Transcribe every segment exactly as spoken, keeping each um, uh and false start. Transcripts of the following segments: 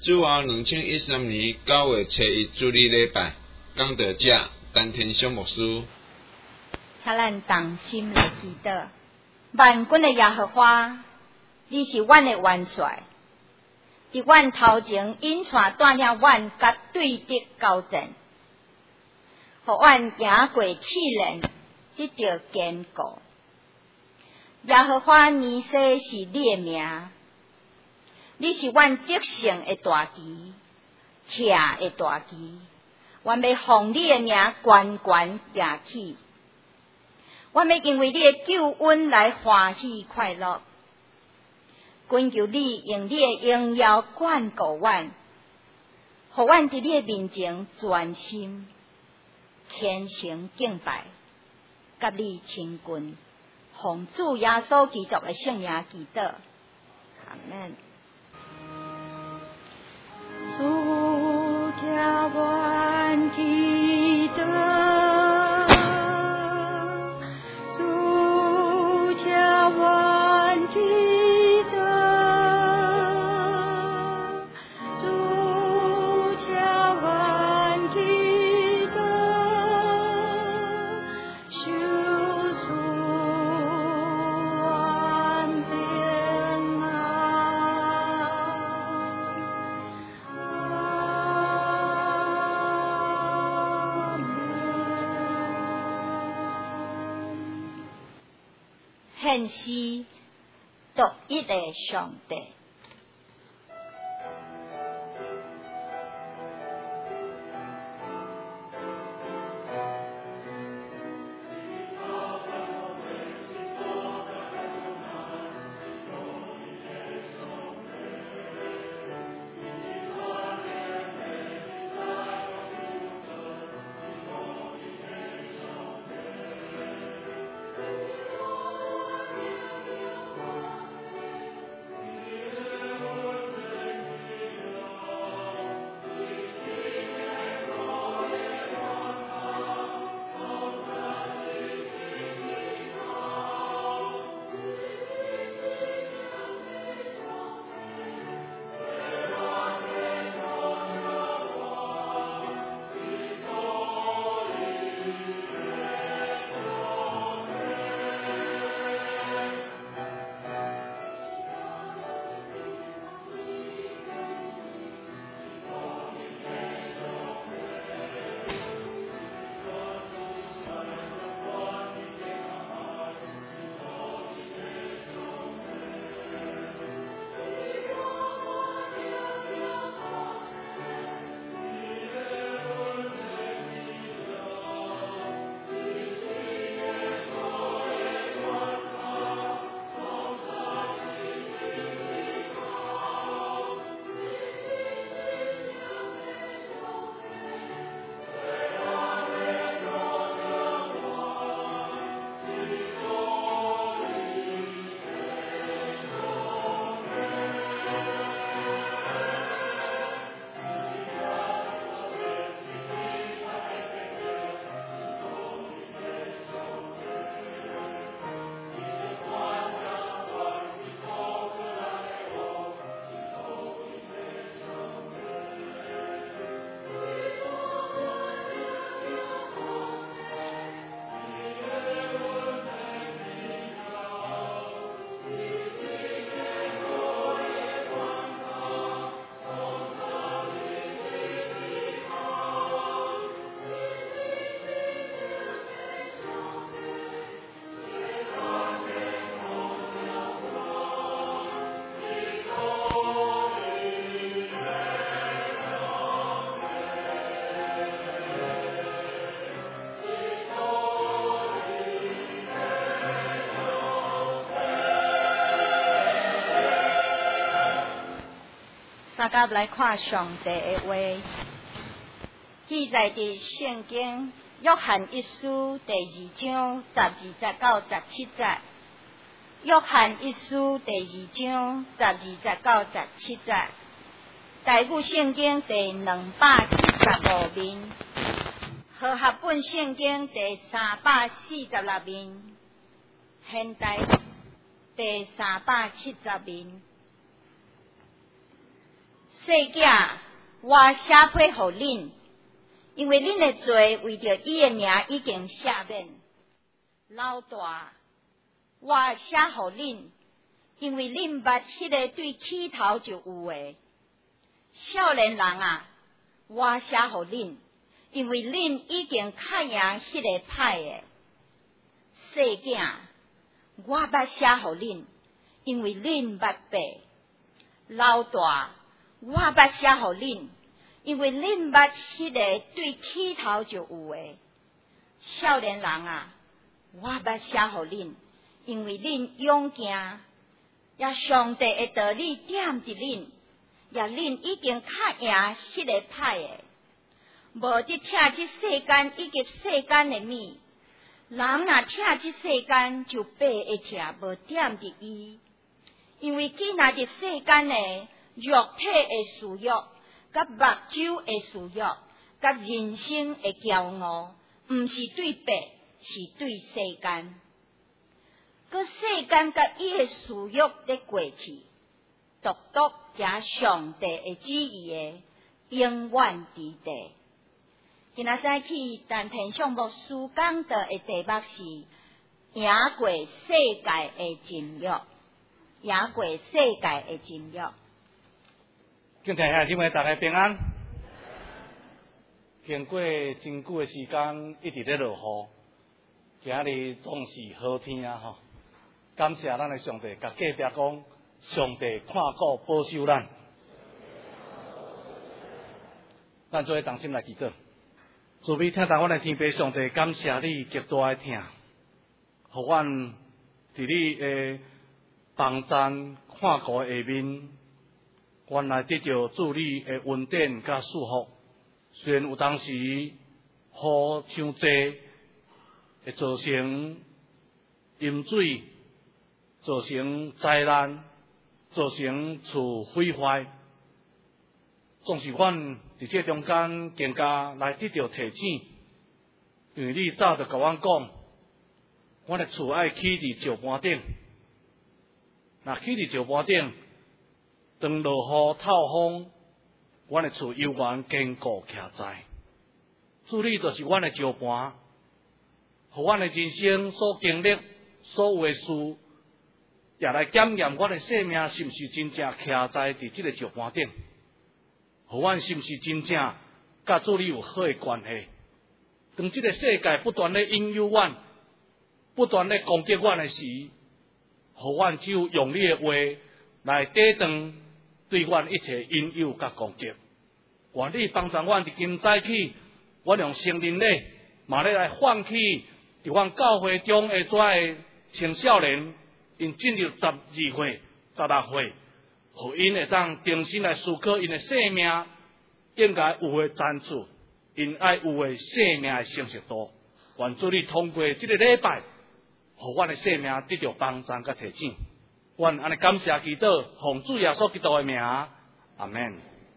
主后两千一三年九月初一主日礼拜，讲道者陈天祥牧师。 请咱同心来祈祷。万军的耶和华，你是阮的元帅，伫阮头前引带带领阮甲对敌交战，互阮行过试炼，得到坚固。耶和华尼西是你的名，你是阮得胜的大旗，徛的大旗，阮要奉你的名悬悬举起。我要因为你的救恩来欢喜快乐，恳求你用你的荣耀眷顾阮，互阮伫你的面前专心虔诚敬拜，甲你亲近，奉主耶稣基督的圣名祈祷，阿门。 主听阮祈祷。 献诗独一的上帝。三甲来看上帝的话，记载伫圣经约翰一书第二章十二节到十七节。约翰一书第二章十二节到十七节。台语圣经第两百七十五面，和合本圣经第三百四十六面，现代第三百七十面。 细囝，我写批互恁，因为恁的罪为着伊的名已经赦免。老大，我写互恁，因为恁捌迄个对起头就有诶。少年人啊，我写互恁，因为恁已经较赢迄个歹诶。细囝，我捌写互恁，因为恁捌白。老大，我捌写互恁，因为恁捌迄个对起头就有诶。少年人啊，我捌写互恁，因为恁勇行，也上帝的道理点伫恁，也恁已经较赢迄个歹诶。无伫听即世间以及世间的物，人若听即世间就白会听，无点伫伊。因为既若伫世间的肉体的私欲，甲目睭的私欲，甲人生的骄傲，毋是对白，是对世间。个世间甲伊的私欲咧过去，独独行上帝的旨意的，永远伫地。今仔早起，但天上牧师讲到的题目是赢过世界的禁欲，赢过世界的禁欲。 敬天下兄妹大家平安。经过真久的时间，一直咧落雨，今日总是好天啊！吼，感谢咱的上帝，甲隔壁讲，上帝看顾保守咱。咱做伙同心来祈祷。主必听到阮的天父上帝，感谢你极大的听，互阮伫你的帮赞看顾的下面，原来得到主你的恩典甲祝福。虽然有当时雨伤济，会造成淹水，造成灾难，造成厝毁坏。总是阮伫这中间更加来得到提醒，因为你早就甲阮讲，阮的厝爱起伫石盘顶，若起伫石盘顶，当落雨透风，阮的厝永远坚固徛在。主你就是阮的石盘，互阮的人生所经历、所有的事，也来检验阮的生命是毋是真正徛在伫这个石盘顶。互阮是毋是真正甲主你有好的关系？当这个世界不断咧引诱阮，不断咧攻击阮的时，互阮只有用你的话来抵挡对阮一切引诱甲攻击。愿你帮助阮伫今早起，阮用圣灵咧，嘛咧来唤起伫阮教会中的遮个青少年，因进入十二岁、十六岁。互因会当重新来思考因的生命应该有的赞助，因爱有的生命的成熟度。愿主你通过这个礼拜，互阮的生命得到帮助甲提醒。愿安尼感谢祈祷，奉主耶稣基督的名，阿门。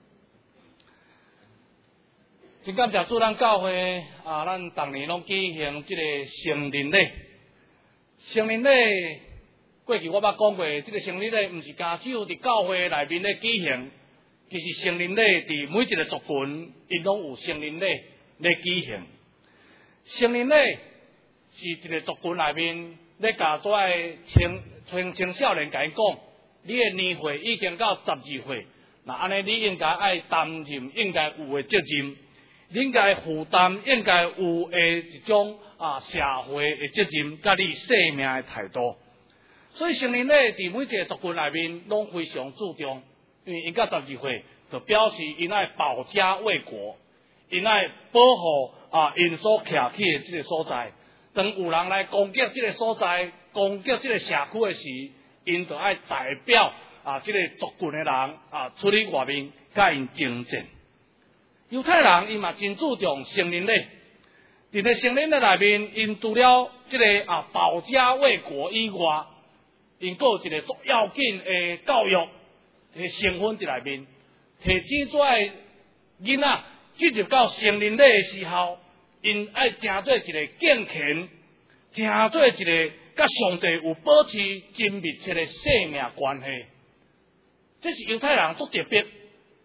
真感谢主，咱教会啊，咱逐年拢举行这个圣灵礼，圣灵礼。过去我捌讲过，这个圣灵礼毋是家只有伫教会内面咧举行，其实圣灵礼伫每一个族群，因拢有圣灵礼咧举行。圣灵礼是一个族群内面咧甲遮个青青青少年甲因讲，你的年岁已经到十二岁，那安尼你应该爱担任应该有的责任，你应该负担应该有的一种啊社会的责任，甲你生命的态度。所以圣灵礼伫每一个族群内面拢非常注重，因为因到十二岁，就表示因爱保家卫国，因爱保护啊因所徛起的这个所在。当有人来攻击这个所在、攻击这个社区的时，因就爱代表啊这个族群的人啊出去外面甲因征战。犹太人因嘛真注重圣灵礼，伫咧圣灵礼内面，因除了这个啊保家卫国以外，因还有一个足要紧的教育的成分伫内面，提醒做诶囡仔进入到成人礼的时候，因爱成做一个健全，成做一个甲上帝有保持真密切的生命关系。这是犹太人足特别，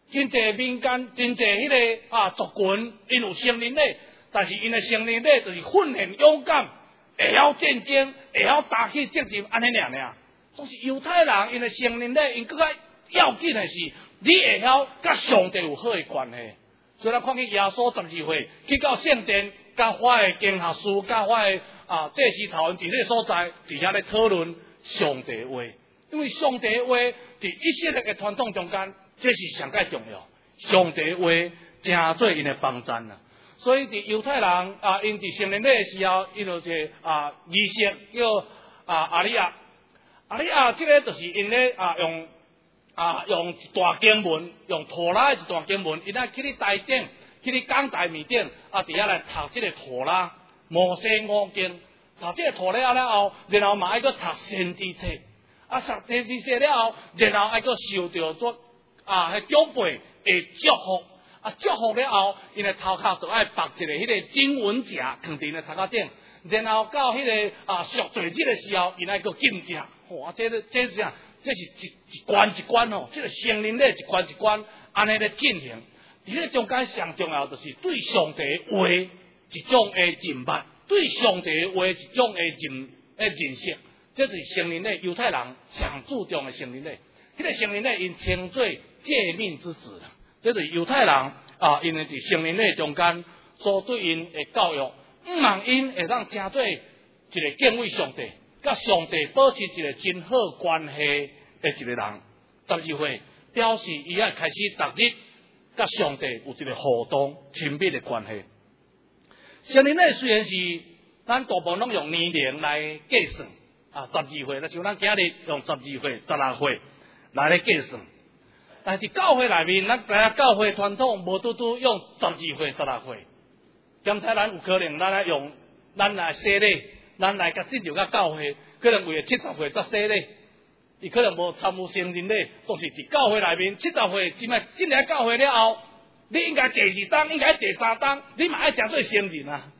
真侪民间，真侪迄个啊族群，因有成人礼，但是因的成人礼就是训练勇敢，会晓战争，会晓打起责任，安尼尔尔。总是犹太人因的成人礼，因更加要紧的是，你会晓甲上帝有好的关系。所以咱看见耶稣十二岁去到圣殿，甲法的经学士，甲法的啊祭司头因伫迄个所在，伫遐咧讨论上帝话，因为上帝话伫以色列的传统中间。这是上界重要，上帝话真做因的帮衬啦。所以伫犹太人啊，因伫成人礼的时候，因有一个啊仪式叫啊阿里亚，阿里亚这个就是因咧啊用啊用一段经文，用托拉的一段经文，因来去你台顶，去你讲台面顶，啊伫遐来读这个托拉、摩西五经，读这个托拉了后，然后嘛爱个读先知册，啊读先知册了后，然后爱个受到做。啊，迄长辈会祝福，啊祝福了后，因的头壳就爱绑一个迄个经文夹放伫咧头壳顶，然后到迄、那个啊赎罪日的时候，因爱个敬食，吼、哦，啊这个这是啥？这是一一关一关哦，这个成人礼一关一关安尼咧进行。伫咧中间上重要就是对上帝话一种的认捌，对上帝话一种的认诶认识，这就是成人礼犹太人上注重的成人礼。迄、那个成人礼因称做诫命之子啦，这就是犹太人啊，因为伫成人礼中间所对因的教育，毋望因会当成做一个敬畏上帝、甲上帝保持一个真好关系的一个人。十二岁表示伊爱开始逐日甲上帝有一个互动亲密的关系。成人礼虽然是咱大部分拢用年龄来计算啊，十二岁，那像咱今日用十二岁、十六岁来咧计算。但是教会内面，咱知影教会传统无拄拄用十二岁、十六岁，兼且咱有可能咱来用咱来洗礼，咱来甲进入甲教会，可能为了七十岁才洗礼，伊可能无参与成人礼，都是伫教会内面七十岁进来进来教会了后，你应该第二档，应该第三档，你嘛爱诚做成人啊。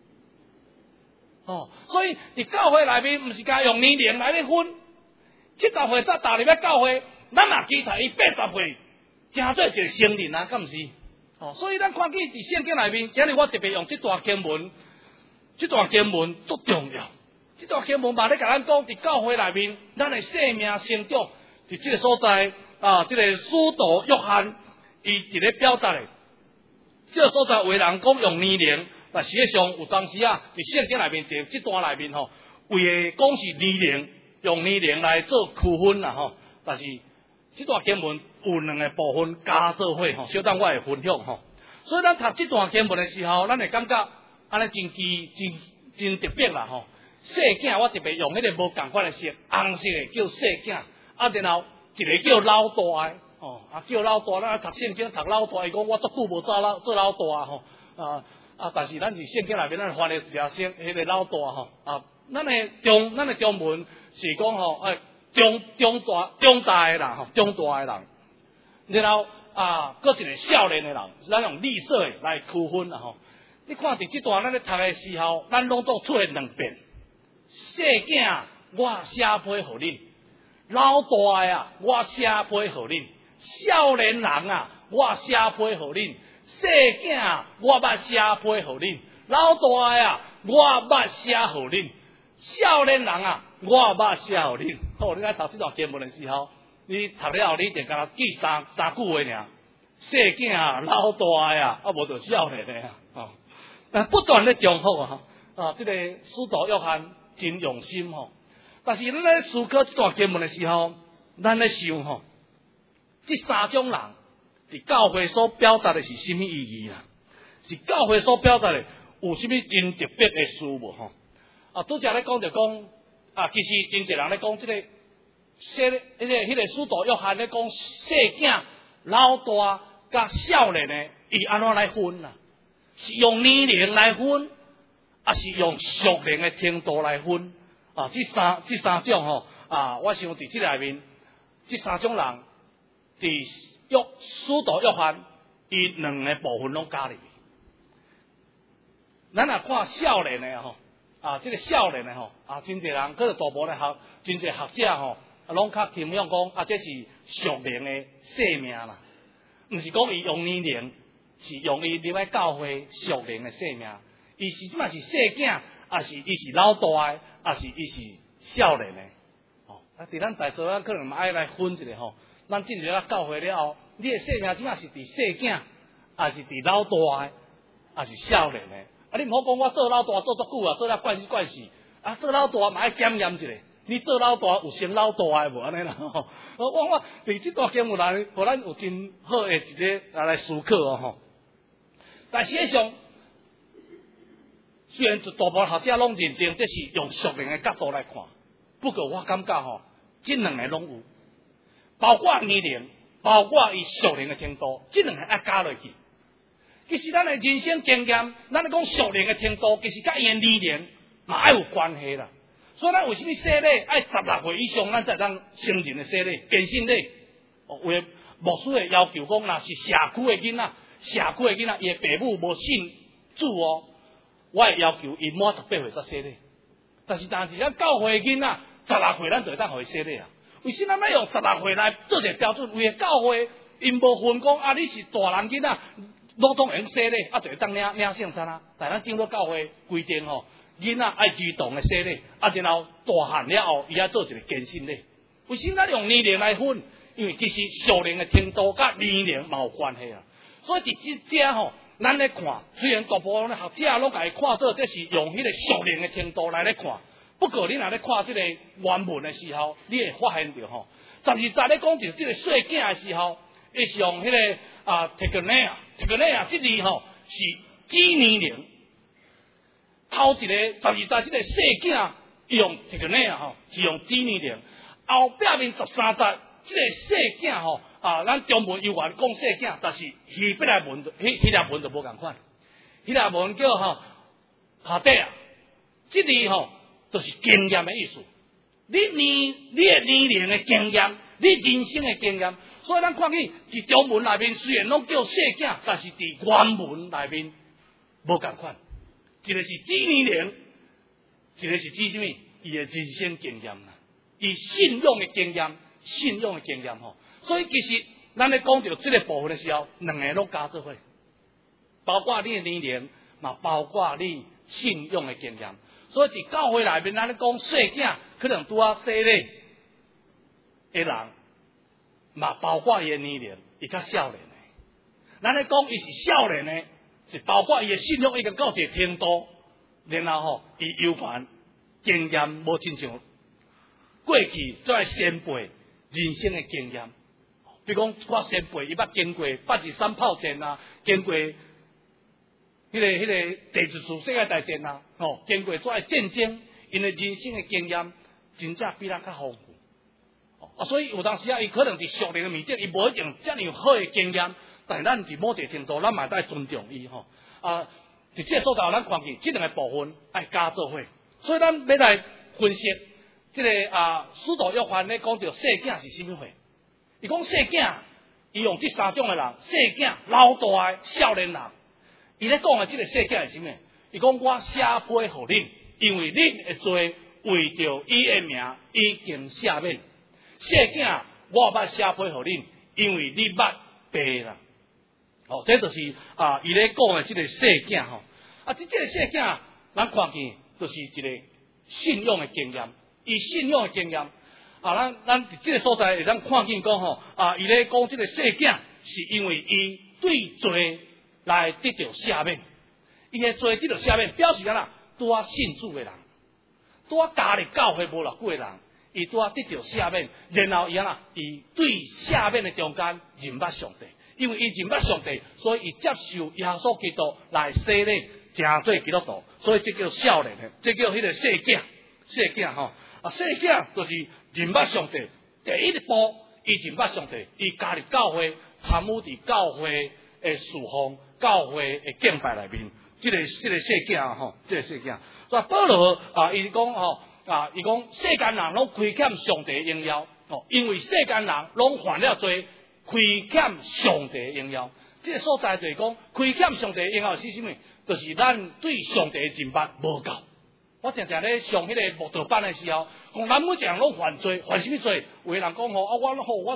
哦，所以伫教会内面，毋是甲用年龄来咧分，七十岁才踏入咧教会。咱嘛期待伊八十岁，真做一个成人啊，敢毋是？哦，所以咱看见伫圣经内面，今日我特别用这段经文，这段经文足重要。这段经文嘛咧甲咱讲，伫教会内面，咱的生命成长，伫这个所在啊，这个使徒约翰，伊伫咧表达的，这个所在为人讲用年龄，但实际上有当时啊，伫圣经内面，伫这段内面吼，为讲是年龄，用年龄来做区分啦吼，但是。这段经文有两个部分加做伙吼，小等我会分享吼。所以咱读这段经文的时候，咱会感觉安尼真奇、真真特别啦吼。细囝我特别用迄个无共款的色，红色的叫细囝，啊然后一个叫老大的，哦啊叫老大，咱读圣经读老大，伊讲我足久无做老做老大吼，啊啊但是咱是圣经内面咱翻的条声，迄个老大吼，啊咱的中咱的中文是讲吼诶。中中大中大的人吼，中大的人，然后啊，搁一个少年的人，咱用绿色的来区分啦吼。你看伫这段咱咧读的时候，咱拢做出现两遍。细囝我写批互恁，老大的啊我写批互恁，少年人啊我写批互恁，细囝我捌写批互恁，老大的啊我捌写互恁，少年人啊我捌写互恁。哦，你来读这段经文的时候，你读了后，你就甲记三三句话尔。细囝啊，老大呀，啊无就少年的啊。哦，但不断咧重复啊，啊，这个使徒约翰真用心吼。但是咱咧思考这段经文的时候，咱咧想吼，这三种人伫教会所表达的是什么意义啊？是教会所表达的有什么真特别的事无吼？啊，拄则咧讲就讲。啊，其实真侪人咧讲，即、這个细迄个迄个使徒约翰咧讲细囝、老大甲少年的，伊安怎来分啊？是用年龄来分，啊是用属灵的程度来分啊？这三这三种吼啊，我想伫即内面，这三种人伫约使徒约翰，伊两个部分拢加入去。咱若看少年的吼。啊，这个少年的吼，啊，真侪人，可能大部分学，真侪学者吼，拢较倾向讲，啊，这是属灵的生命啦。 毋是讲伊用年龄，是用伊入来教会属灵的生命。伊是即嘛是细囝，也是伊是老大的，也是伊是少年的。哦，啊，伫咱在座咱可能嘛爱来分一下吼。咱进入了教会了后，你的生命即嘛是伫细囝，也是伫老大的，也是少年的。啊，你毋好讲我做老大做足久啊，做了怪事怪事。啊，做老大嘛爱检验一下。你做老大有成老大诶无安尼啦？吼，我我伫即段经文内，互咱有真好诶一个来思考哦吼。但实际上，虽然大部分学者拢认定这是用属灵诶角度来看，不过我感觉吼，这两个拢有，包括年龄，包括伊属灵诶程度，这两个爱加落去。其实咱诶人生经验，咱咧讲属灵诶程度，其实甲伊诶年龄嘛爱有关系啦。所以咱为什么洗礼爱十六岁以上，咱才当成人的洗礼、健身礼？哦，为牧师的要求讲，若是社区的囡仔、社区的囡仔，伊的父母无信主哦，我会要求伊满十八岁才洗礼。但是但是咱教会的囡仔，十六岁咱就会当互伊洗礼啊。为什么咱要用十六岁来做一个标准？为教会因无分讲啊，你是大人囡仔，拢总用洗礼，啊，就会当领领圣餐啊。但咱经过教会规定吼。囡仔爱主动的洗礼，啊，然后大汉了后，伊爱做一个健身礼。为什么咱用年龄来分？因为其实属灵的程度甲年龄嘛有关系啊。所以伫即只吼，咱咧看，虽然大部分学者拢甲伊看做这是用迄个属灵的程度来咧看，不过你若咧看即个原文的时候，你会发现到吼，十二节咧讲就即个细囝的时候，伊是用迄、那个啊 tekenia，tekenia 即字吼是指年龄。头一个十二节，即个细囝用这个呢吼，是用指年龄；后壁面十三节，即个细囝吼啊，咱中文有话讲细囝，但是希伯来文、希希腊文就无共款。希腊文叫吼哈底啊，即字吼就是经验的意思。你年你的年龄的经验，你人生的经验，所以咱看见伫中文内面虽然拢叫细囝，但是伫原文内面无共款。一个是指年龄，一个是指什么？伊的人生经验啦，伊信用的经验，信用的经验吼。所以其实咱咧讲到这个部分的时候，两个拢加做伙，包括你的年龄，嘛包括你信用的经验。所以伫教会内面，咱咧讲细囝，可能拄啊洗礼的人，嘛包括伊的年龄，伊较少年的。咱咧讲伊是少年的。是包括伊的信用已经到一个程度，然后吼，伊有凡经验无亲像过去做先辈人生的经验，比如讲我先辈伊捌经过八二三炮战啊，经过迄、那个迄、那个第一次世界大战啊，吼，经过做战争，因为人生的经验真正比咱较丰富。啊，所以有当时啊，伊可能伫属灵的面顶，伊无一定遮尔好的经验。但咱伫某一个程度，咱嘛爱尊重伊吼。啊，伫这个所在，咱看见这两个部分爱加做伙。所以咱要来分析这个啊，使徒约翰咧讲到细囝是什么货？伊讲细囝，伊用这三种的人：细囝、老大的、少年人。伊咧讲的这个细囝是什么？伊讲我写批予恁，因为恁的罪为着伊的名已经赦免。细囝，我捌写批予恁，因为你捌白啦。哦，这就是啊，伊咧讲的这个细囝吼，啊，这这个细囝，咱看见就是一个信用的经验，伊信用的经验，啊，咱咱伫这个所在，会当看见讲吼，啊，伊咧讲这个细囝，是因为伊对罪来得到赦免，伊的罪得到赦免，表示干啦，拄啊信主的人，拄啊加入教会无偌久的人，伊拄啊得到赦免，然后伊啊，伊对赦免的中间认捌上帝。因为伊认捌上帝，所以伊接受耶稣基督来洗礼，成做基督徒，所以这叫少年的，这叫迄个细囝，细囝吼啊，细囝就是认捌上帝。第一步，伊认捌上帝，伊加入教会，参与伫教会的侍奉、教会的敬拜内面。这个这个细囝吼，这个细囝。所以保罗啊，伊讲吼啊，伊讲世间人拢亏欠上帝的荣耀，哦，因为世间人拢犯了罪。亏欠上帝的荣耀，这个所在就是讲，亏欠上帝的荣耀是什么？就是咱对上帝的认捌无够。我常常咧上迄个慕道班的时候，讲咱每一个人拢犯罪，犯什么罪？有的人讲吼啊，我吼我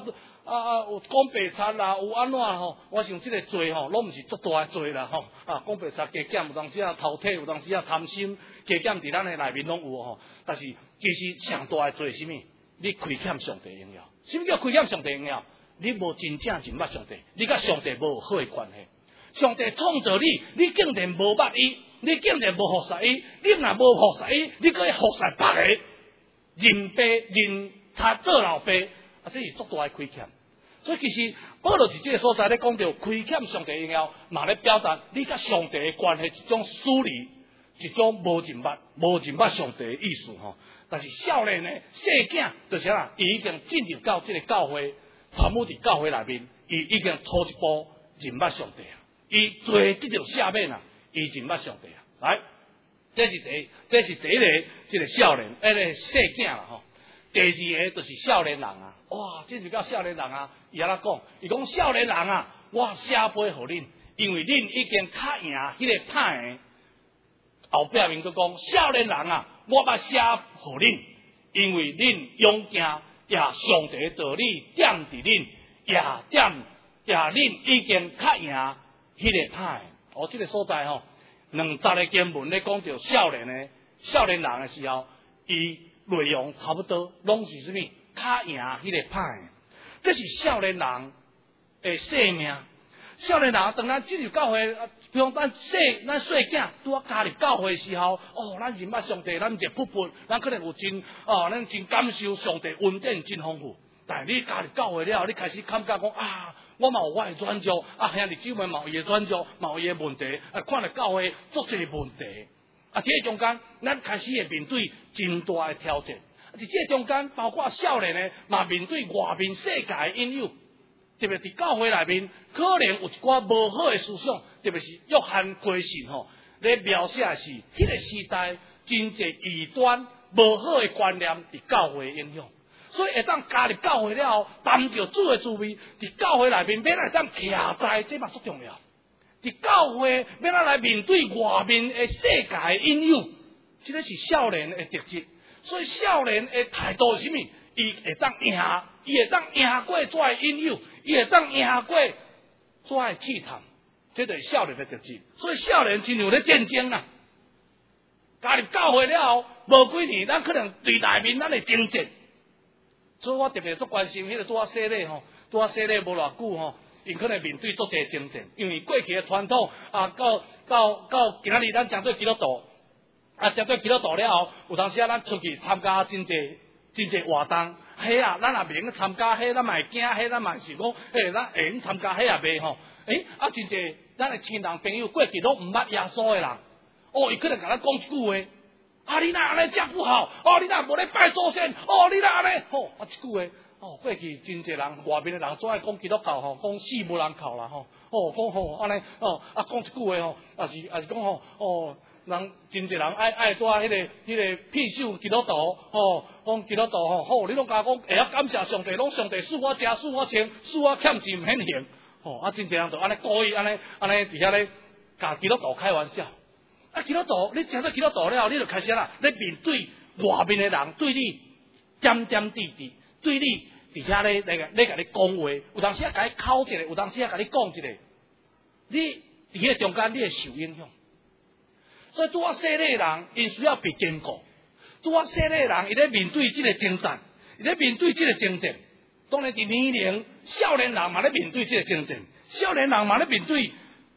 啊啊，有讲白贼啦，有安怎吼？我想这个罪吼，拢毋是足大的罪啦吼。啊，讲白贼加减，有当时啊偷窃，有当时啊贪心，加减伫咱的内面拢有吼。但是其实上大的罪是啥物？你亏欠上帝荣耀。什么叫亏欠上帝荣耀？你无真正认捌上帝，你甲上帝无好的关系。上帝创造你，你竟然无捌伊，你竟然无服侍伊，你若无服侍伊，你搁要服侍别个，认爸认贼做老爸。啊，这是足大的亏欠，所以其实保罗伫这个所在咧讲到亏欠上帝荣耀，嘛咧表达你甲上帝的关系一种疏离，一种无认捌、无认捌上帝的意思吼。但是少年呢，细囝就是啥，伊已经进入到这个教会，参与伫教会内面，伊已经初一步认捌上帝啊，伊做得到下面啊，伊认捌上帝啊。来，这是第，这是第一个，这个少年，迄个细囝啦吼。第二个就是少年人啊，哇，这就叫少年人啊！伊安怎讲？伊讲少年人啊，我写杯互恁，因为恁已经较赢迄个歹的。后壁面佫讲少年人啊，我捌写互恁，因为恁勇敢，也上帝的道理点伫恁，也点也恁已经较赢迄个歹的。哦，这个所在吼，两十个经文咧讲到少年的少年人的时候，伊。内容差不多，拢是什么？较赢迄个歹，这是少年人的生命。少年人当咱进入教会，比如咱细咱细囝拄啊加入教会的时候，哦，咱认捌上帝，咱热噗噗，咱可能有真哦，咱真感受上帝恩典真丰富。但是你加入教会了，你开始感觉讲啊，我嘛有我的软弱，啊兄弟姊妹嘛有伊的软弱，嘛有伊的问题，啊看了教会足侪问题。啊！这个中间，咱开始会面对真大的挑战。而这个中间，包括少年的，嘛面对外面世界的引诱，特别伫教会内面，可能有一寡无好的思想，特别是约翰归信吼，咧描写的是迄个时代真侪异端、无好的观念伫教会的影响。所以会当加入教会了后，担着主的滋味，伫教会内面，免来当徛在，这嘛足重要。伫教会要咱来面对外面的世界的引诱，这个是少年的特质。所以少年的态度是什么？伊会当赢，伊会当赢过遮的引诱，伊会当赢过遮的试探，这就是少年的特质。所以少年亲像咧战争啊！加入教会了后，无几年，咱可能对内面咱的征战。所以我特别足关心迄个拄啊洗礼吼，拄啊洗礼无偌久吼。因可能面对足侪征战，因为过去的传统啊，到到到今仔日咱讲做基督徒，啊，讲做基督徒了后，有当时啊，咱出去参加真侪真侪活动，迄啊，咱也袂用参加，迄咱嘛会惊，迄咱嘛是讲，诶，咱会用参加，迄也袂吼，诶，啊，真侪咱的亲人朋友过去拢毋捌耶稣的人，哦，伊可能甲咱讲一句话，啊，你哪安尼这不好，哦，你哪无咧拜祖先，哦，你哪安尼，吼，啊，一句话。哦，过去真侪人，外面的人总爱讲基督教吼，讲死无人靠啦吼，哦，讲吼安尼，哦，啊讲一句话吼，也是也是讲吼，哦，人真侪人爱爱做迄个迄个屁手基督徒，哦，讲基督徒吼，好，你拢甲我讲，会晓感谢上帝，拢上帝赐我食，赐我穿，赐我欠钱免还，哦，啊真侪人就安尼故意安尼安尼伫遐咧，甲基督徒开玩笑，啊基督徒，你真做基督徒了，你就开始啦，你面对外面的人对你点点滴滴，对你。伫遐咧，咧咧甲你讲话，有当时啊甲你考一个，有当时啊甲你讲一个，你伫迄中间你会受影响。所以拄啊细粒人，因需要被坚固；拄啊细粒人，伊咧面对即个征战，伊咧面对即个征战。当然伫年龄，少年人嘛咧面对即个征战，少年人嘛咧面对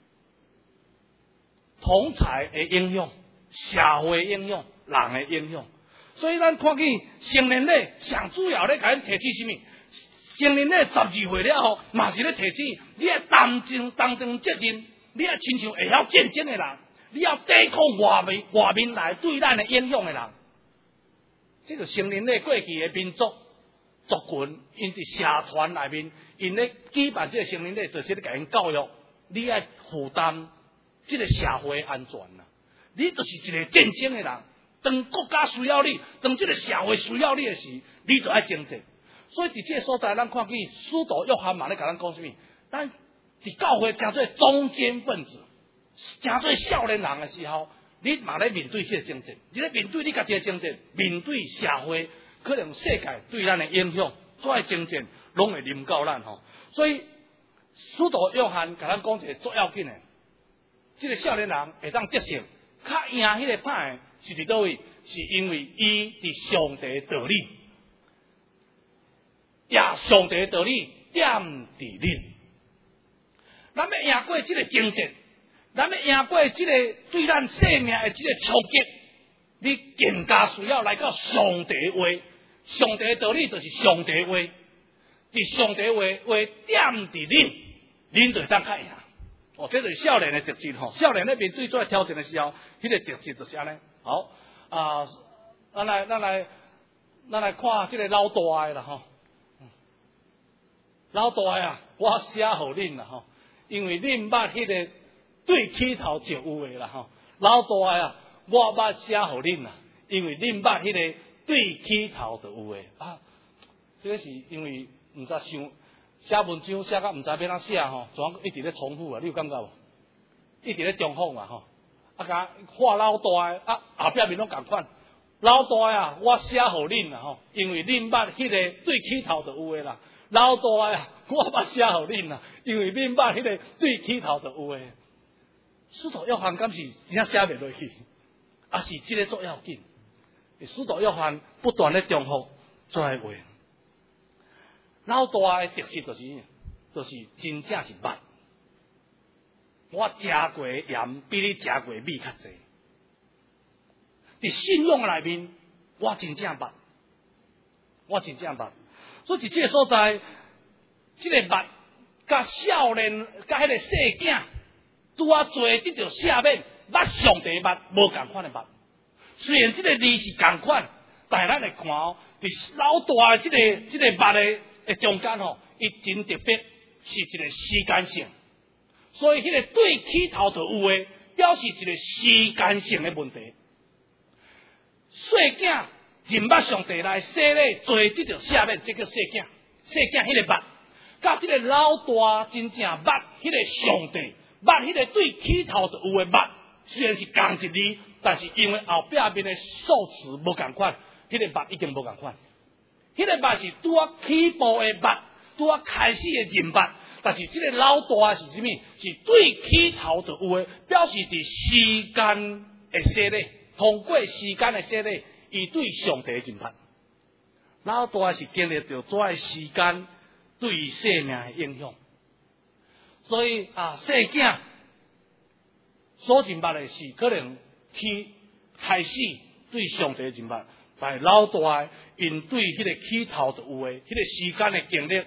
同才的影响、社会影响、人的影响。所以咱看见成年礼上主要咧，甲咱提起什么？成年礼十二岁了后，嘛是咧提起你要担正担当责任，你要亲像会晓见证的人，你要抵抗外面外面来对咱的影响的人。这个成年礼过去的民族族群，因伫社团内面，因咧举办这个成年礼，就是咧甲因教育，你要负担这个社会安全啦。你就是一个见证的人。当国家需要你，当这个社会需要你的时，你就要征战。所以伫这个所在，咱看见使徒约翰嘛咧，甲咱讲什么？咱伫教会诚做中间分子，诚做少年人的时候，你嘛咧面对这个征战，你咧面对你家己的征战，面对社会可能世界对咱的影响，做征战， 拢会临到咱吼。所以使徒约翰甲咱讲一个最要紧的，这个少年人会当得胜，较赢迄个歹是伫倒位？是因为伊伫上帝道理，也上帝道理点伫恁。咱要赢过这个争战，咱要赢过这个对咱生命的这个冲击，你更加需要来到上帝话。上帝的道理就是上帝话，伫上帝话话点伫恁，恁就会当较赢。哦，这就是少年的特质吼。少年咧面对做挑战的时候，迄、那个特质就是安尼。好啊，咱来咱来咱来看这个老大的啦吼。老大的啊，我写互恁啦吼，因为恁捌迄个对起头就有的啦吼。老大的啊，我捌写互恁啦，因为恁捌迄个对起头就有的啊。这个是因为毋知想。写文章写到毋知要怎写吼，怎一直咧重复啊？你有感觉无？一直咧重复嘛吼，啊甲画老大的啊后壁面拢共款。老大啊，我写互恁啦吼，因为恁捌迄个对起头就有诶啦。老大啊，我捌写互恁啦，因为恁捌迄个对起头就有诶。使徒约翰敢是真正写袂落去，啊是即个足要紧。使徒约翰不断咧重复做诶话。老大的特色就是，就是真正是捌。我食过盐比你食过米较济。伫信仰内面，我真正捌，我真正捌。所以伫这个所在，这个捌，甲少年，甲迄个细囝，拄啊做得着赦免，捌上帝捌，无共款的捌。虽然这个字是共款，但是咱来看哦，伫老大的这个这个捌的。诶，中间吼，伊真特别是一个时间性，所以迄个对起头就有诶，表示一个时间性的问题。细囝认捌上帝来洗礼，做即条赦免，即叫细囝。细囝迄个捌，甲即个老大真正捌迄个上帝，捌迄个对起头就有诶捌，虽然是同一字，但是因为后壁面的数词无共款，迄、那个捌已经无共款。迄个捌是拄啊起步的捌，拄啊开始的认捌，但是这个老大是什么？是对起头就有的，表示伫时间的洗礼，通过时间的洗礼，伊对上帝的认捌。老大是经历着这个时间对伊生命的影响，所以啊，细囝所认捌的是可能去开始对上帝的认捌。但是老大因对迄个起头就有诶，迄、那个时间的经历，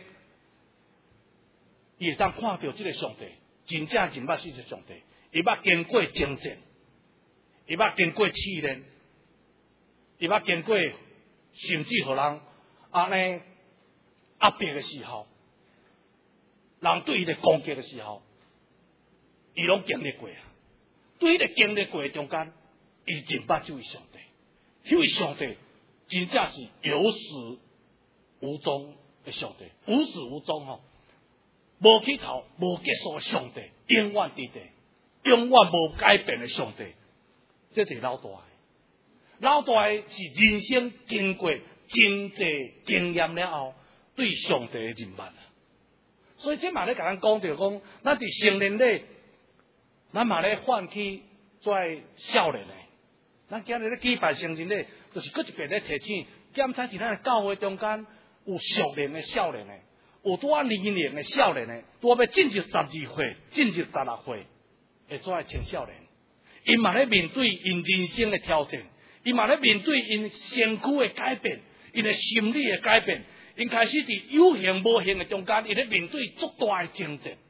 伊会当看到即个上帝，真正真捌是个上帝，伊捌经过征战，伊捌经过试炼，伊捌经过甚至互人安尼压迫的时候，人对伊的攻击的时候，伊拢经历过啊。对迄个经历过中间，伊真捌这位上帝。迄位上帝真正是有始无终的上帝，无始无终吼，无起头无结束的上帝，永远伫地，永远无改变的上帝。这是老大的，老大的是人生经过真济经验了后，对上帝的认捌啊。所以这嘛咧甲咱讲着讲，咱伫成年礼，咱嘛咧唤起做少年的。咱今日咧举办成人礼，就是搁一遍咧提醒，检查伫咱的教会中间有熟练的少年的，有拄啊年龄的少年的，拄啊要进入十二岁、进入十六岁，会做爱青少年。因嘛咧面对因人生的挑战，因嘛咧面对因身躯的改变，因的心理的改变，因开始伫有形无形的中间，因咧面对足大的征战。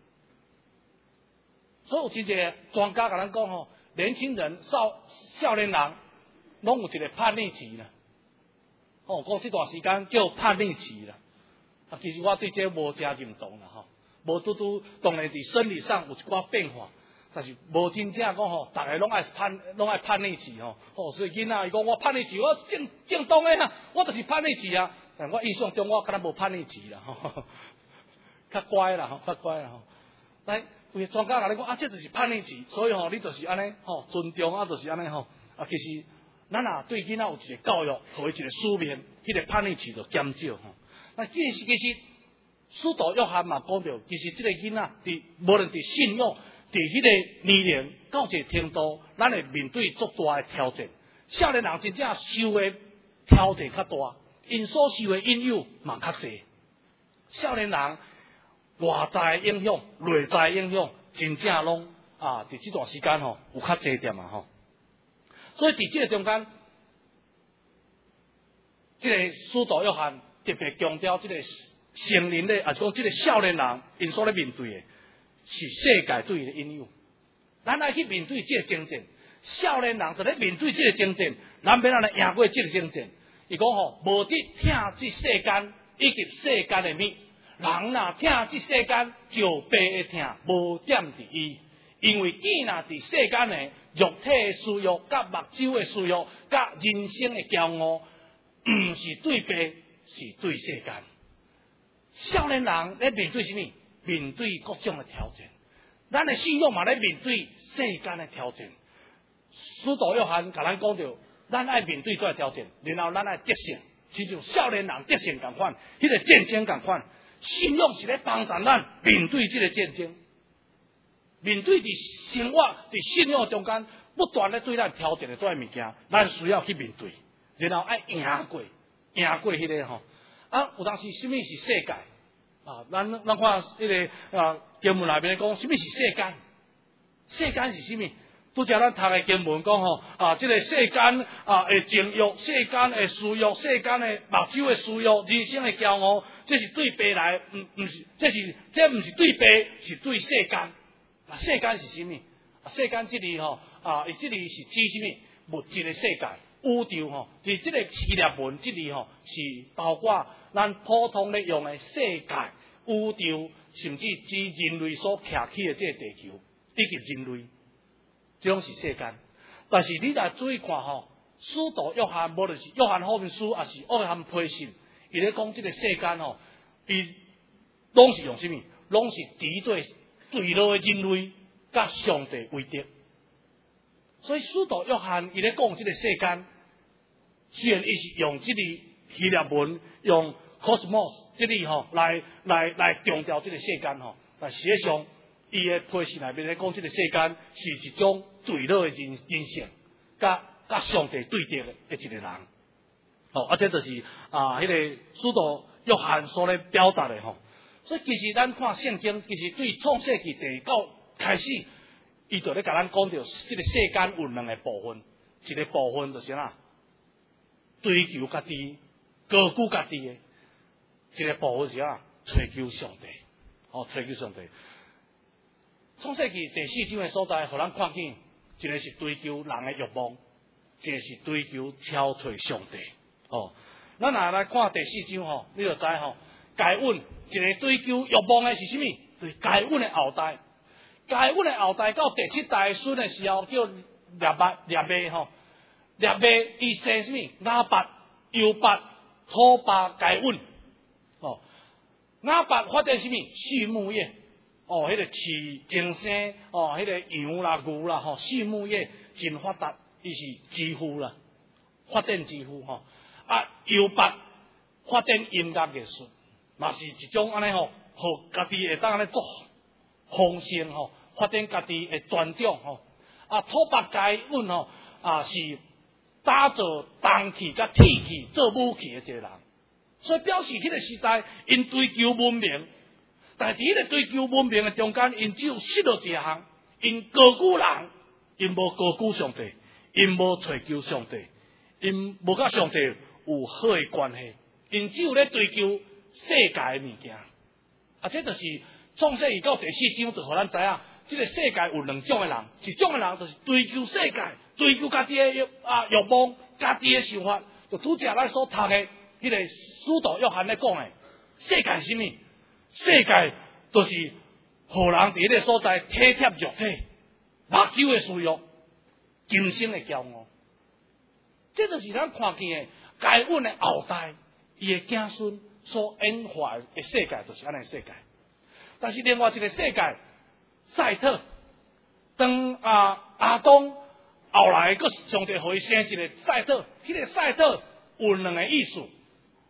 所以有真侪专家甲咱讲吼。年轻人、少少年人，拢有一个叛逆期啦。哦，讲这段时间叫叛逆期啦。啊，其实我对这无真认同啦，吼。无拄拄当然伫生理上有一寡变化，但是无真正讲吼，大家拢爱叛，拢爱叛逆期吼。哦，所以囡仔伊讲我叛逆期，我正正当的啊，我就是叛逆期啊。但我印象中我敢若无叛逆期啦，吼，较乖啦，吼，较乖啦，吼。来。有专家甲你讲啊，这就是叛逆期，所以吼、哦，你就是安尼吼，尊重啊，就是安尼吼。啊，其实咱啊对囡仔有一个教育，互伊一个使命，迄、那个叛逆期就减少吼。那其实其实使徒约翰嘛讲到，其实这个囡仔，伫无论伫信仰，伫迄个年龄到一个程度，咱会面对足大的挑战。少年人真正受的挑战较大，因所受的引诱嘛较济。少年人外在的影响、内在的影响，真正拢啊，伫这段时间吼有较济点啊吼。所以伫这个中间，这个使徒约翰特别强调，这个成年的啊，就讲这个少年人因所咧面对的是世界对伊的引诱，咱爱去面对这个征战。少年人就咧面对这个征战，咱要安尼赢过这个征战。伊讲吼，无得听这世间以及世间的物，人若听这世间，就白会听，无点伫伊。因为见若伫世间的肉体的需要、甲目睭的需要、甲人生的骄傲，毋是对白，是对世间。少年人咧面对什么？面对各种的挑战。咱的信仰嘛咧面对世间的挑战。使徒约翰甲咱讲到，咱爱面对这个挑战，然后咱爱得胜，亲像少年人得胜共款，迄、那个战争共款。信仰是咧帮助咱面对这个战争，面对伫生活、伫信仰中间不断咧对咱挑战的这些物件，咱需要去面对，然后爱赢过，赢过迄、那个吼。啊，有当时什么是世界？啊，咱咱看迄、那个啊经文内面讲，什么是世界？世界是什么？拄则咱读的经文讲吼，啊，这个世间啊的情欲、世间的私欲、世间的目睭的私欲、人生的骄傲，这是对白来，唔唔是，这是这唔是对白，是对世间。啊，世间是什么？啊，世间这里吼啊，伊这里是指什么？物质的世界。宇宙吼，伫即个希腊文这里吼，是包括咱普通咧用的世界、宇宙，甚至指人类所徛起的这个地球，以及人类，这种是世间。但是你来注意看吼，使徒约翰，无论是约翰福音书，也是约翰批信，伊咧讲这个世间吼，伊拢是用什么？拢是敌对对落的人类甲上帝为敌。所以使徒约翰伊咧讲这个世间，虽然伊是用这个希腊文用 cosmos 这里吼来来来强调这个世间吼，但实际上伊的批示内面咧讲这个世间是一种对落的人人性，甲甲上帝对敌的一个人。哦，啊，这就是啊，迄、那个使徒约翰所咧表达的吼。所以其实咱看圣经，其实对创世纪第九开始。伊就咧甲咱讲到，即个世间有两个部分，一个部分就是啥，追求家己、高估家己的；一个部分是啥，追求上帝。哦，追求上帝。创世纪第四章的所在，互咱看见，一个是追求人的欲望，一个是追求超出上帝。哦，咱若来看第四章吼，你就知吼，该阮一个追求欲望的是啥物？就是该阮的后代。该阮的后代到第七代孙的时候，叫列伯列伯吼，列伯伊生什么？亚伯、犹伯、土伯、该阮。哦，亚伯发展什么？畜牧业。哦，迄、那个饲精生，哦，迄、那个羊啦、牛啦，吼，畜牧业真发达，伊是致富啦，发展致富吼。啊，犹伯发展音乐艺术，嘛是一种安尼吼，互家己会当安尼做丰盛吼。发展家己的专长吼，啊，土伯该阮吼啊是打造铜器甲铁器做武器的一个人，所以表示迄个时代因追求文明，但是伫迄个追求文明的中间，因只有失落一项，因高估人，因无高估上帝，因无追求上帝，因无甲上帝有好的关系，因只有咧追求世界的物件，啊，这就是创世纪到第四章就互咱知影。这个世界有两种的人，一种的人就是追求世界，追求家己的欲啊欲望，家己的想法，就拄则咱所读的，迄个使徒约翰咧讲的，世界是什么？世界就是互人伫迄个所在体贴肉体、目睭的需要、今生的骄傲。这就是咱看见的，该阮的后代，伊的子孙所演化的世界，就是安尼世界。但是另外一个世界。赛特，当啊阿当后来个上帝互伊生一个赛特，迄、那个赛特有两个意思，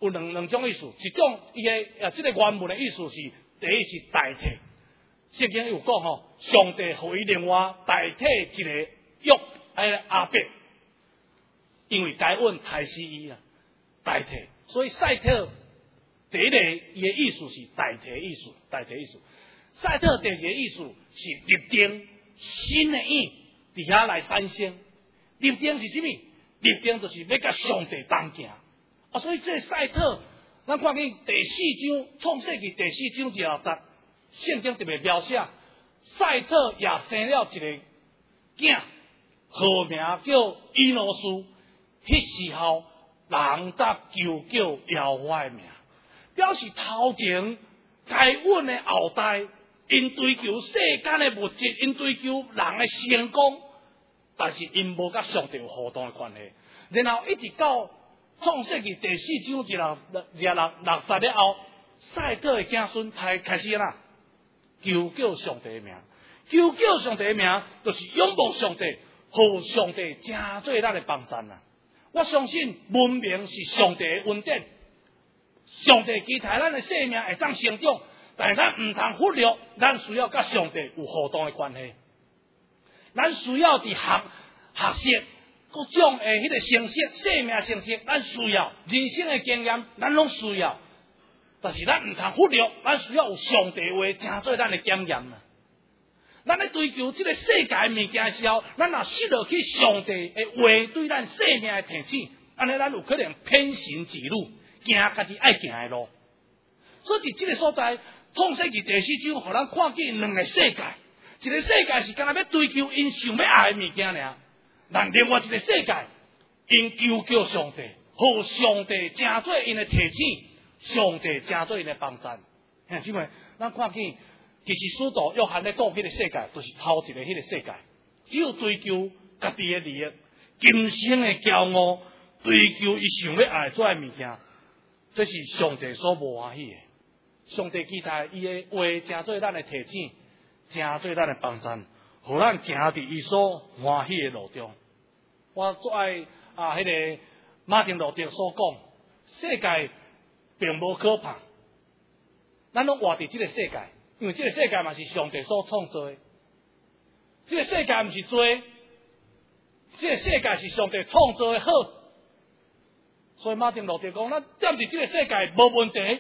有两两种意思，一种伊个啊，这个原文的意思是第一是代替。圣经有讲吼，上帝互伊另外代替一个约迄个阿伯，因为该恩杀死伊啊，代替。所以赛特第一个伊的意思是代替意思，代替意思。赛特第二个意思是立定新的意，伫遐来产生。立定是啥物？立定就是要甲上帝同行啊！所以这个赛特，咱看见第四章创世纪第四章二十节，圣经特别描写赛特也生了一个囝，号名叫伊诺斯。迄时候人则求叫耶和华的名，表示头前该稳的后代，因追求世间的物质，因追求人的成功。但是因无甲上帝有互动的关系，然后一直到创世纪第四章一六六六六十了后，赛特的子孙才开始啦，求叫上帝的名，求叫上帝的名，就是拥抱上帝，互上帝真做咱的帮助啦。我相信文明是上帝的恩典，上帝期待咱的生命会当成长，但是咱唔通忽略，咱需要甲上帝有互动的关系。咱需要伫学学习各种诶，迄个成绩、生命成绩，咱需要人生的经验，咱拢需要。但是咱唔通忽略，咱需要有上帝话，真做咱的经验啊！咱咧追求这个世界物件的时候，咱若失落去上帝的话对咱生命的提醒，安尼咱有可能偏行己路，行家己爱行的路。所以伫这个所在，创世纪第四章，互咱看见两个世界。一个世界是干那要追求因想要爱的物件尔，但另外一个世界因求叫上帝，互上帝真做因的提醒，上帝真做因的帮助。兄姊妹，咱看见其实使徒约翰咧讲，迄个世界就是头一个迄个世界，只有追求家己的利益、今生的骄傲，追求伊想要爱做的物件，这是上帝所无欢喜的。上帝期待伊的话真做咱的提醒。真做咱的帮助，互咱行伫伊所欢喜的路中。我最爱啊，迄、那个马丁路德所讲，世界并无可怕，咱拢活伫这个世界，因为这个世界嘛是上帝所创造的。这个世界毋是罪，这个世界是上帝创造的好。所以马丁路德讲，咱踮伫这个世界无问题，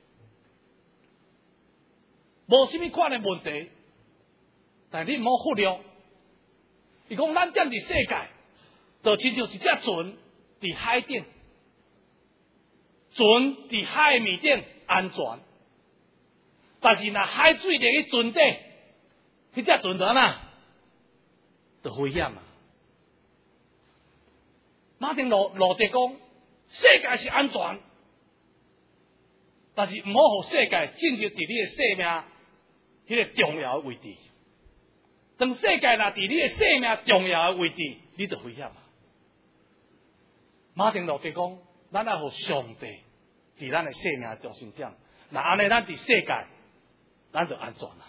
无什么款的问题。但你唔好忽略，伊讲咱踮伫世界，就亲像一只船伫海顶，船伫海面顶安全，但是若海水落去船底，迄只船就安那，就危险啊！马丁路路德讲，世界是安全，但是唔好互世界进入伫你的生命迄个重要的位置。当世界若伫你的生命重要的位置，你就危险啊！马丁路德讲，咱要互上帝伫咱的生命中心点，那安尼咱伫世界，咱就安全啦。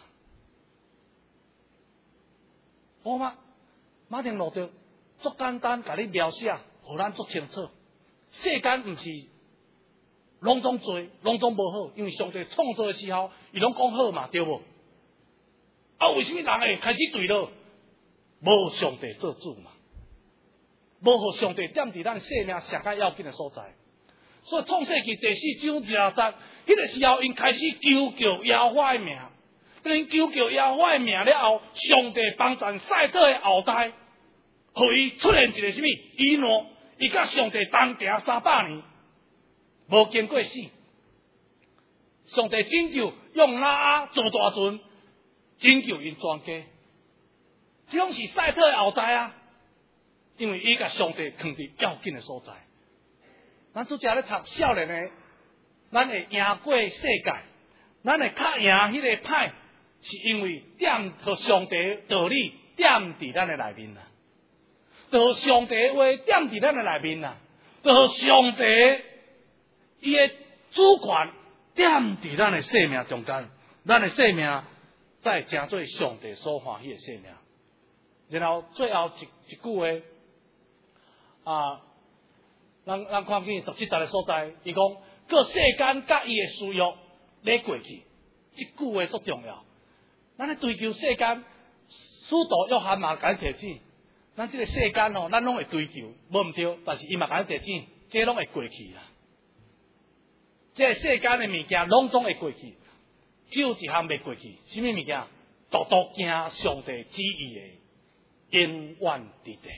好吗？马丁路德足简单，甲你描写，互咱足清楚。世间毋是拢总罪，拢总无好，因为上帝创造的时候，伊拢讲好嘛，对无？啊，为什么人会开始对了？无上帝做主嘛，无互上帝踮伫咱生命上较要紧的所在。所以创世纪第四章二十节，迄个时候因开始求叫耶和华的名，当因求叫耶和华的名了后，上帝帮助赛特的后代，互伊出现一个什么？以诺，伊甲上帝同行三百年，无经过死。上帝拯救用拉阿做大船。拯救因全家，这种是赛特的后代啊！因为伊甲上帝放伫要紧的所在。咱拄则咧读少年的，咱会赢过世界，咱会较赢迄个歹，是因为点和上帝道理点伫咱的内面啦，就和上帝的话点伫咱的内面啦，就和上帝伊的主权点伫咱的生命中间，咱的生命。再真做上帝所欢喜的生命，然后最后一一句话啊，咱咱看见十七节的所在，伊讲个世间甲伊的需要咧过去，这句话足重要。咱咧追求世间，使徒约翰嘛甲咱提醒，咱这个世间吼，咱拢会追求，无毋对，但是伊嘛甲咱提醒，这拢会过去啦。这个世间的物件拢总会过去，只有一项未过去，什么物件？独独行上帝旨意的永远之地。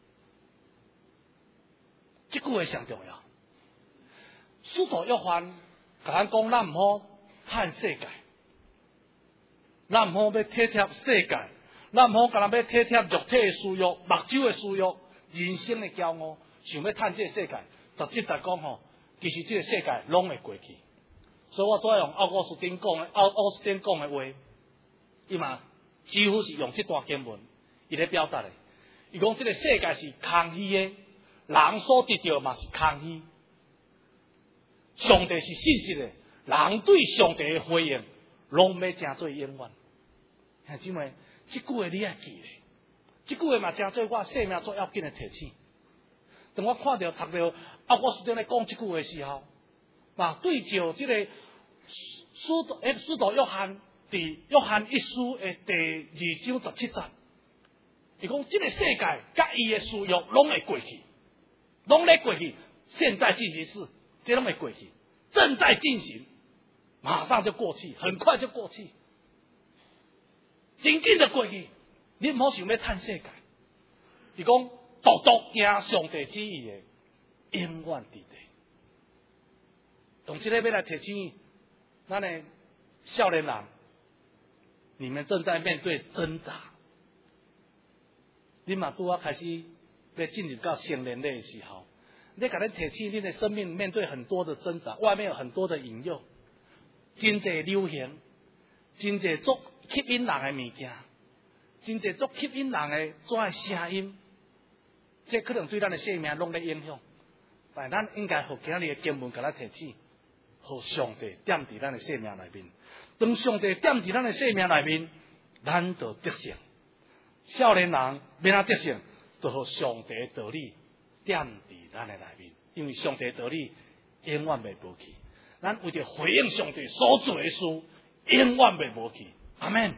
这句话上重要。使徒约翰甲咱讲，咱毋好趁世界，咱毋好要体贴世界，咱毋好干那要体贴肉体的需要、目睭的需要、人生的骄傲，想要趁这个世界。实际在讲吼，其实这个世界拢会过去。所以我再用奥古斯丁讲的奥奥斯丁讲的话，伊嘛几乎是用这段经文，伊咧表达的。伊讲这个世界是空虚的，人所得到嘛是空虚。上帝是信实的，人对上帝的回应，拢要成做永远。兄姊妹，这句话你爱记咧，这句话嘛成做我生命最要紧的提醒。当我看到读到奥古斯丁咧讲这句话的时候，嘛对照这个使徒诶使徒约翰伫约翰一书的第二章十七节，伊讲这个世界甲伊的需要拢会过去，拢咧过去，现在进行时。这拢会过去，正在进行，马上就过去，很快就过去，真紧的过去。你唔好想要趁世界，伊讲独独行上帝旨意的永远之地。用这个要来提醒咱的少年人，你们正在面对挣扎，你嘛拄啊开始要进入到成年礼的时候。你给人提醒，你的生命面对很多的挣扎，外面有很多的引诱，真侪流行，真侪足吸引人的物件，真侪足吸引人的种声音，这可能对咱的生命拢咧影响。但咱应该互今日的经文给咱提醒，互上帝点伫咱的生命内面。当上帝点伫咱的生命内面，咱就得胜。少年人要哪得胜，就互上帝的道理点伫咱的内面，因为上帝的道理永远袂无去。咱为着回应上帝所做的事，永远袂无去。阿们。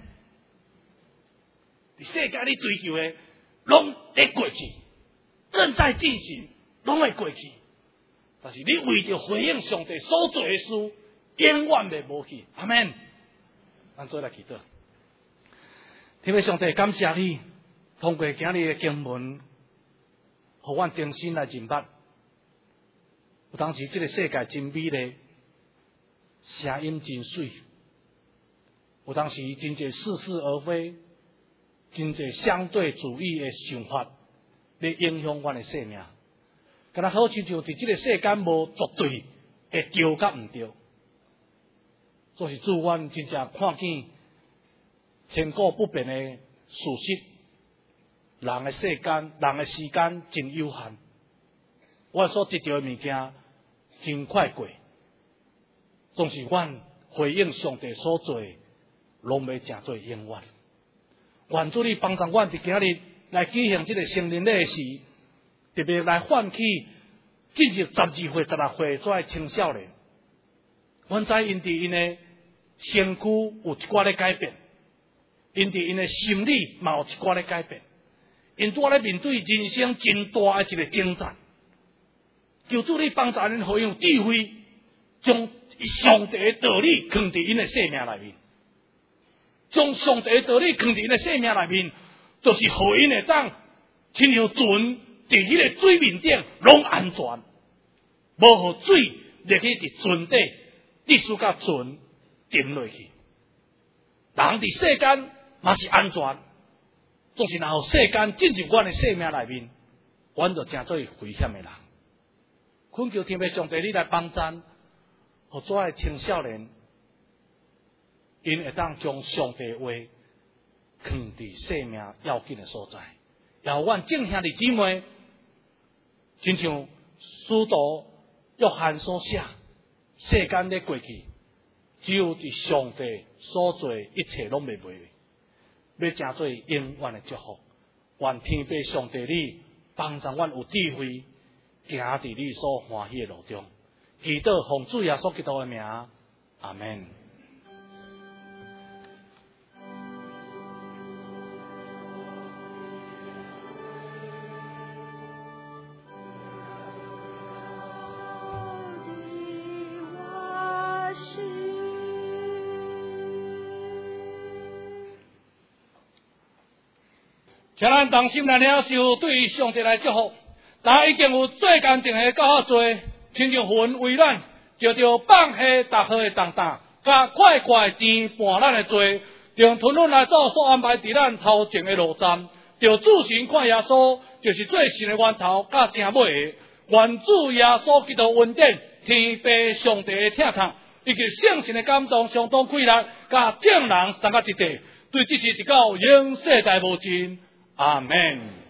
伫世界里追求的，拢会过去，正在进行，拢会过去。但是你为着回应上帝所做的事，永远袂无去。阿们。咱做来祈祷。天父上帝，感谢你通过今日的经文。互阮重新来认捌，有当时这个世界真美丽，声音真水；有当时真侪似是而非，真侪相对主义的想法，咧影响阮的生命。敢若好亲像伫这个世间无绝对会对甲毋对，就是主阮真正看见千古不变的事实。人的世间，人的时间真有限，我所得到的物件真快过，总是阮回应上帝所做的，拢要成做永远。愿主你帮助阮伫今日来举行这个成年礼时，特别来唤起进入十二岁、十六岁做的青少年，阮知因伫因的身躯有一寡咧改变，因伫因的心理嘛有一寡咧改变。因拄仔咧面对人生真大的一个征战，求主你帮助因，互因有智慧，将上帝的道理放伫因的生命内面，将上帝的道理放伫因的生命内面，就是互因会当亲像船伫迄个水面顶拢安全，无互水入去伫船底，只使甲船沉落去。人伫世间嘛是安全。总是然后世间进入阮的生命内面，阮就成做危险的人。恳求天父上帝，你来帮助，互遮的青少年，因会当将上帝话放伫生命要紧的所在。也有阮正兄弟姊妹，亲像使徒约翰所写，世间咧过去，只有伫上帝所做一切拢袂袂。要成做永远的祝福，愿天父上帝你帮助阮有智慧，行伫你所欢喜的路中。 祈祷奉主耶稣基督的名，阿门。请咱同心来领受对上帝来祝福。咱已经有做工程的够多，亲像云为咱就着放下逐号的重担，甲快快甜伴咱的罪，用吞忍来做所安排伫咱头前的路站。着主神看耶稣，就是最神的源头，甲正尾的。愿主耶稣基督恩典、天父上帝的疼痛，以及圣神的感动，相当快乐，甲众人三个伫地，对这是一到永世代无尽。阿门。